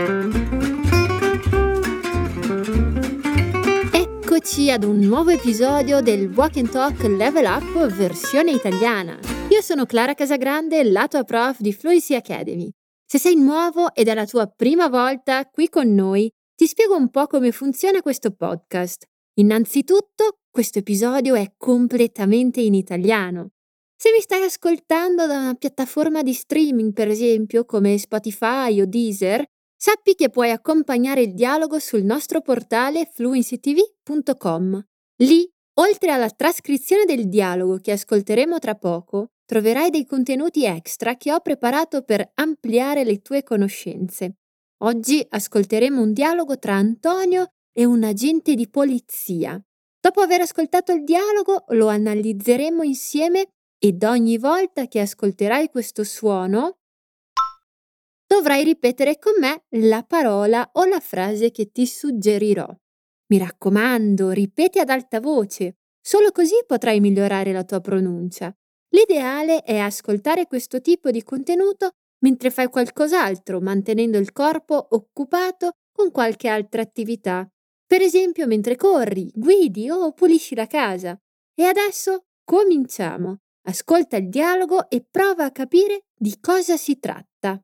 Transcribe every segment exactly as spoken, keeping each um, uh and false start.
Eccoci ad un nuovo episodio del Walk and Talk Level Up versione italiana. Io sono Clara Casagrande, la tua prof di Fluency Academy. Se sei nuovo ed è la tua prima volta qui con noi, ti spiego un po' come funziona questo podcast. Innanzitutto, questo episodio è completamente in italiano. Se mi stai ascoltando da una piattaforma di streaming, per esempio, come Spotify o Deezer, sappi che puoi accompagnare il dialogo sul nostro portale fluency t v punto com. Lì, oltre alla trascrizione del dialogo che ascolteremo tra poco, troverai dei contenuti extra che ho preparato per ampliare le tue conoscenze. Oggi ascolteremo un dialogo tra Antonio e un agente di polizia. Dopo aver ascoltato il dialogo, lo analizzeremo insieme ed ogni volta che ascolterai questo suono, dovrai ripetere con me la parola o la frase che ti suggerirò. Mi raccomando, ripeti ad alta voce, solo così potrai migliorare la tua pronuncia. L'ideale è ascoltare questo tipo di contenuto mentre fai qualcos'altro, mantenendo il corpo occupato con qualche altra attività. Per esempio mentre corri, guidi o pulisci la casa. E adesso cominciamo. Ascolta il dialogo e prova a capire di cosa si tratta.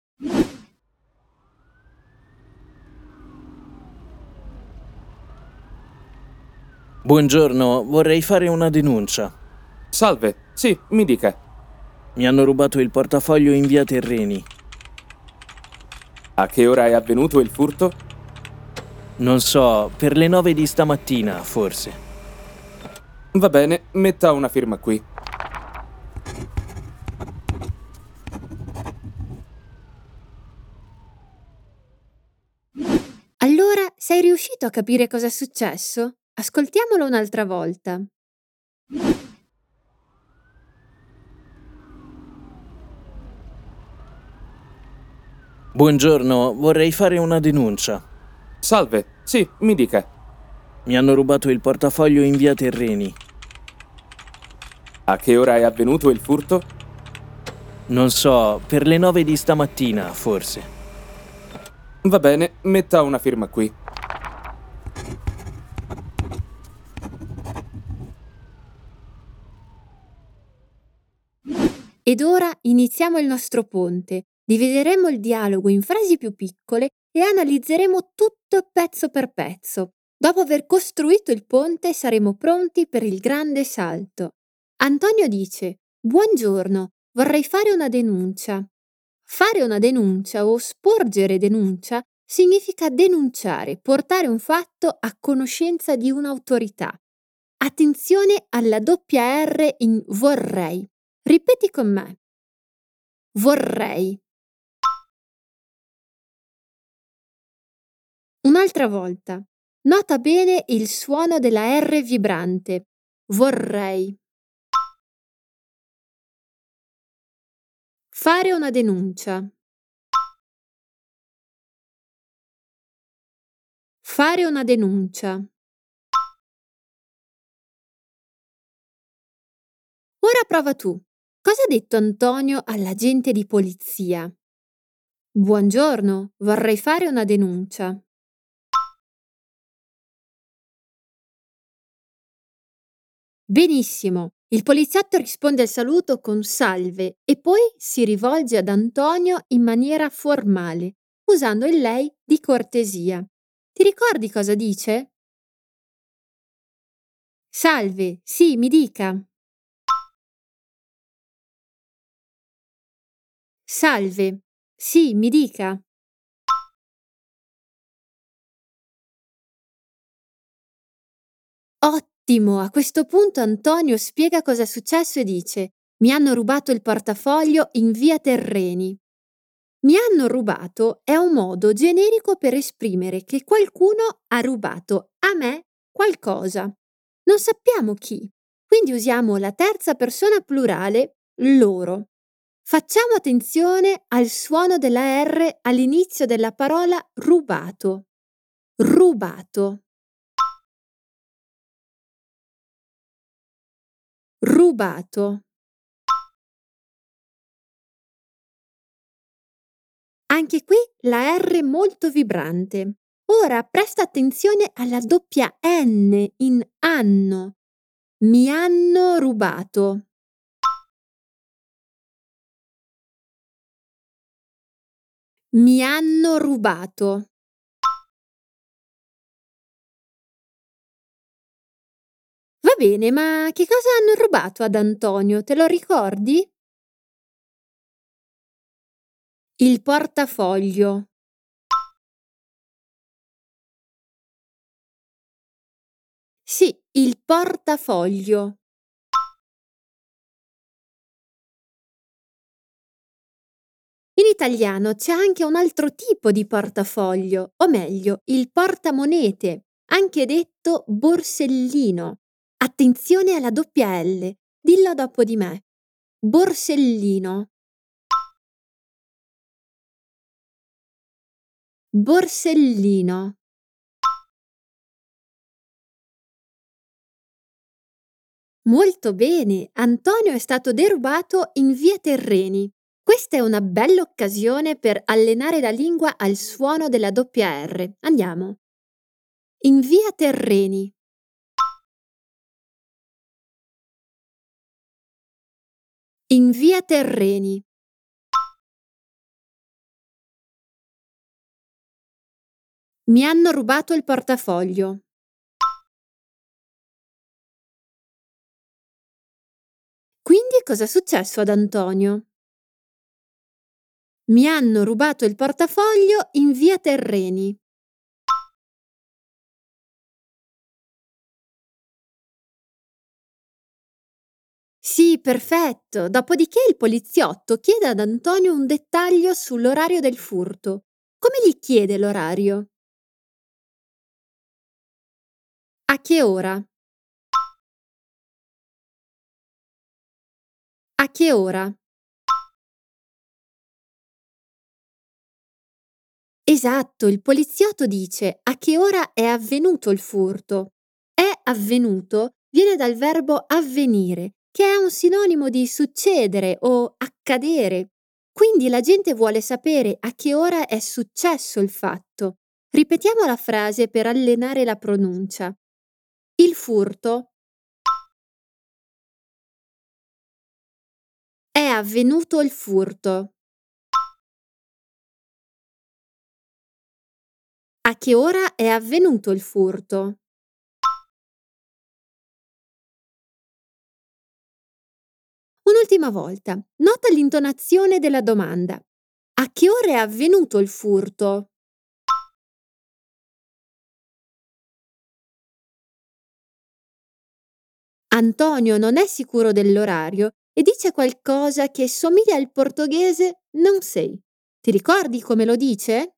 Buongiorno, vorrei fare una denuncia. Salve, sì, mi dica. Mi hanno rubato il portafoglio in via Terreni. A che ora è avvenuto il furto? Non so, per le nove di stamattina, forse. Va bene, metta una firma qui. Allora, sei riuscito a capire cosa è successo? Ascoltiamolo un'altra volta. Buongiorno, vorrei fare una denuncia. Salve, sì, mi dica. Mi hanno rubato il portafoglio in via Terreni. A che ora è avvenuto il furto? Non so, per le nove di stamattina, forse. Va bene, metta una firma qui. Ed ora iniziamo il nostro ponte. Divideremo il dialogo in frasi più piccole e analizzeremo tutto pezzo per pezzo. Dopo aver costruito il ponte saremo pronti per il grande salto. Antonio dice: Buongiorno, vorrei fare una denuncia. Fare una denuncia o sporgere denuncia significa denunciare, portare un fatto a conoscenza di un'autorità. Attenzione alla doppia R in vorrei. Ripeti con me. Vorrei. Un'altra volta. Nota bene il suono della R vibrante. Vorrei. Fare una denuncia. Fare una denuncia. Ora prova tu. Cosa ha detto Antonio all'agente di polizia? Buongiorno, vorrei fare una denuncia. Benissimo. Il poliziotto risponde al saluto con salve e poi si rivolge ad Antonio in maniera formale, usando il lei di cortesia. Ti ricordi cosa dice? Salve, sì, mi dica. Salve, sì, mi dica. Ottimo! A questo punto Antonio spiega cosa è successo e dice: Mi hanno rubato il portafoglio in via Terreni. Mi hanno rubato è un modo generico per esprimere che qualcuno ha rubato a me qualcosa. Non sappiamo chi, quindi usiamo la terza persona plurale loro. Facciamo attenzione al suono della R all'inizio della parola rubato. Rubato. Rubato. Anche qui la R molto vibrante. Ora presta attenzione alla doppia N in anno. Mi hanno rubato. Mi hanno rubato. Va bene, ma che cosa hanno rubato ad Antonio? Te lo ricordi? Il portafoglio. Sì, il portafoglio. In italiano c'è anche un altro tipo di portafoglio, o meglio, il portamonete, anche detto borsellino. Attenzione alla doppia L. Dillo dopo di me. Borsellino. Borsellino. Molto bene, Antonio è stato derubato in via Terreni. Questa è una bella occasione per allenare la lingua al suono della doppia R. Andiamo. In via Terreni. In via Terreni. Mi hanno rubato il portafoglio. Quindi cosa è successo ad Antonio? Mi hanno rubato il portafoglio in via Terreni. Sì, perfetto. Dopodiché il poliziotto chiede ad Antonio un dettaglio sull'orario del furto. Come gli chiede l'orario? A che ora? A che ora? Esatto, il poliziotto dice a che ora è avvenuto il furto. È avvenuto viene dal verbo avvenire, che è un sinonimo di succedere o accadere. Quindi la gente vuole sapere a che ora è successo il fatto. Ripetiamo la frase per allenare la pronuncia. Il furto è avvenuto il furto. A che ora è avvenuto il furto? Un'ultima volta, nota l'intonazione della domanda. A che ora è avvenuto il furto? Antonio non è sicuro dell'orario e dice qualcosa che somiglia al portoghese non sei. Ti ricordi come lo dice?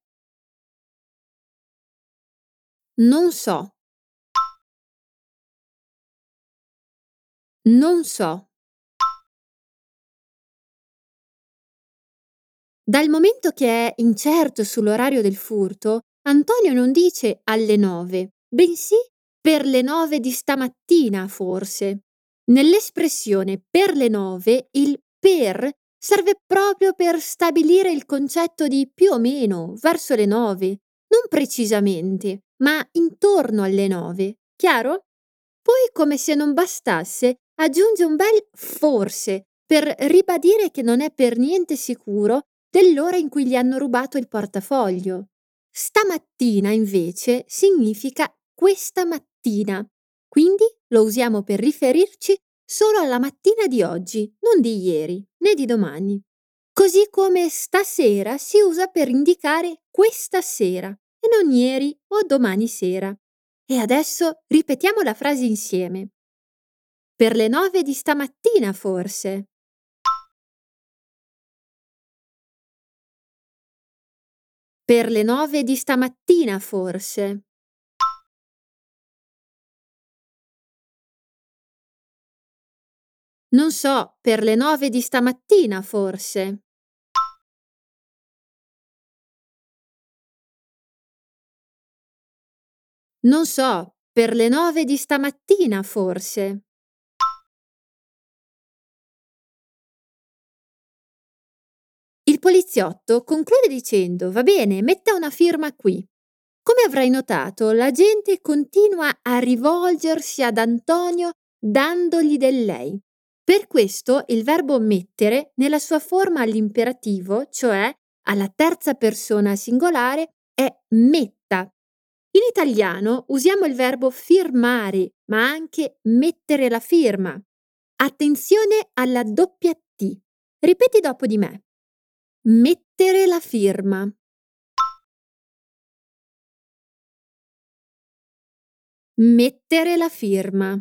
Non so, non so. Dal momento che è incerto sull'orario del furto, Antonio non dice alle nove, bensì per le nove di stamattina, forse. Nell'espressione per le nove, il per serve proprio per stabilire il concetto di più o meno, verso le nove, non precisamente, ma intorno alle nove. Chiaro? Poi, come se non bastasse, aggiunge un bel forse per ribadire che non è per niente sicuro dell'ora in cui gli hanno rubato il portafoglio. Stamattina, invece, significa questa mattina, quindi lo usiamo per riferirci solo alla mattina di oggi, non di ieri né di domani. Così come stasera si usa per indicare questa sera e non ieri o domani sera. E adesso ripetiamo la frase insieme. Per le nove di stamattina, forse. Per le nove di stamattina, forse. Non so, per le nove di stamattina, forse. Non so, per le nove di stamattina, forse. Il poliziotto conclude dicendo: va bene, metta una firma qui. Come avrai notato, la gente continua a rivolgersi ad Antonio dandogli del lei. Per questo il verbo mettere, nella sua forma all'imperativo, cioè alla terza persona singolare, è metta. In italiano usiamo il verbo firmare, ma anche mettere la firma. Attenzione alla doppia T. Ripeti dopo di me. Mettere la firma. Mettere la firma.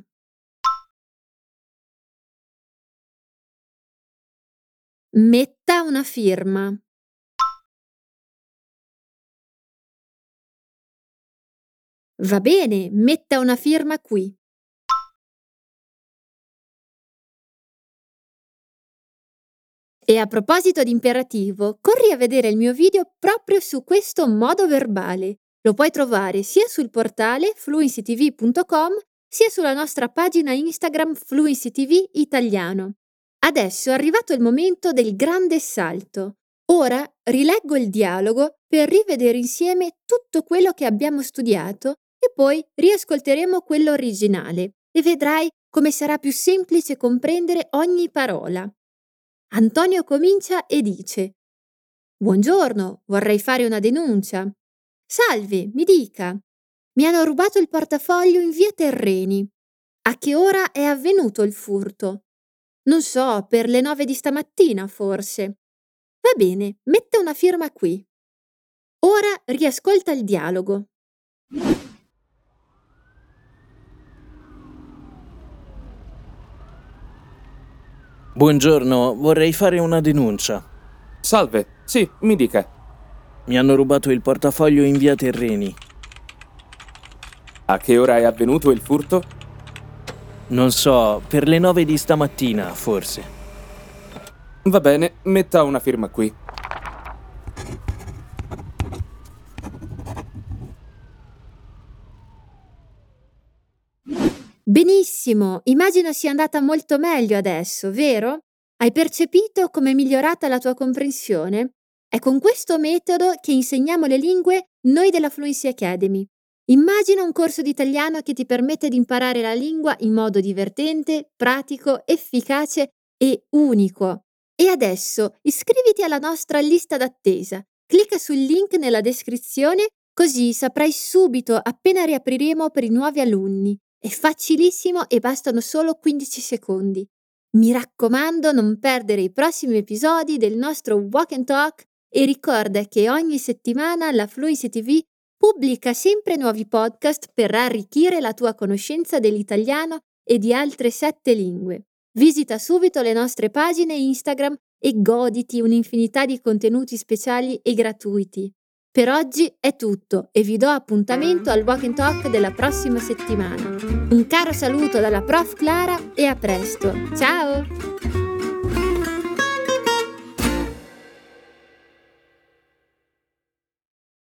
Metta una firma. Va bene, metta una firma qui. E a proposito di imperativo, corri a vedere il mio video proprio su questo modo verbale. Lo puoi trovare sia sul portale fluency t v punto com sia sulla nostra pagina Instagram Fluency T V Italiano. Adesso è arrivato il momento del grande salto. Ora rileggo il dialogo per rivedere insieme tutto quello che abbiamo studiato e poi riascolteremo quello originale e vedrai come sarà più semplice comprendere ogni parola. Antonio comincia e dice: buongiorno, vorrei fare una denuncia. Salve, mi dica. Mi hanno rubato il portafoglio in via Terreni. A che ora è avvenuto il furto? Non so, per le nove di stamattina forse. Va bene, metta una firma qui. Ora riascolta il dialogo. Buongiorno, vorrei fare una denuncia. Salve, sì, mi dica. Mi hanno rubato il portafoglio in via Terreni. A che ora è avvenuto il furto? Non so, per le nove di stamattina, forse. Va bene, metta una firma qui. Benissimo, immagino sia andata molto meglio adesso, vero? Hai percepito come è migliorata la tua comprensione? È con questo metodo che insegniamo le lingue noi della Fluency Academy. Immagina un corso di italiano che ti permette di imparare la lingua in modo divertente, pratico, efficace e unico. E adesso iscriviti alla nostra lista d'attesa. Clicca sul link nella descrizione, così saprai subito appena riapriremo per i nuovi alunni. È facilissimo e bastano solo quindici secondi. Mi raccomando, non perdere i prossimi episodi del nostro Walk and Talk e ricorda che ogni settimana la Fluency T V pubblica sempre nuovi podcast per arricchire la tua conoscenza dell'italiano e di altre sette lingue. Visita subito le nostre pagine Instagram e goditi un'infinità di contenuti speciali e gratuiti. Per oggi è tutto e vi do appuntamento al Walk and Talk della prossima settimana. Un caro saluto dalla prof Clara e a presto. Ciao!